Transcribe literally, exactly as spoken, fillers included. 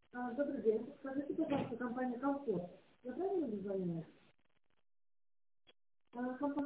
А, Добрый день. Скажите, пожалуйста, компания «Комфорт». Я правильно дозвонилась? А, Компания